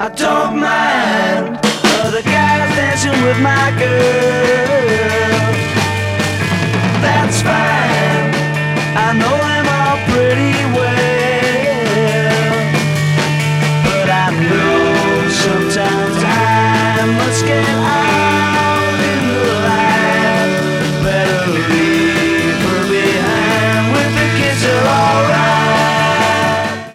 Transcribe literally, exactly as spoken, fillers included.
I don't mind other guys dancing with my girl.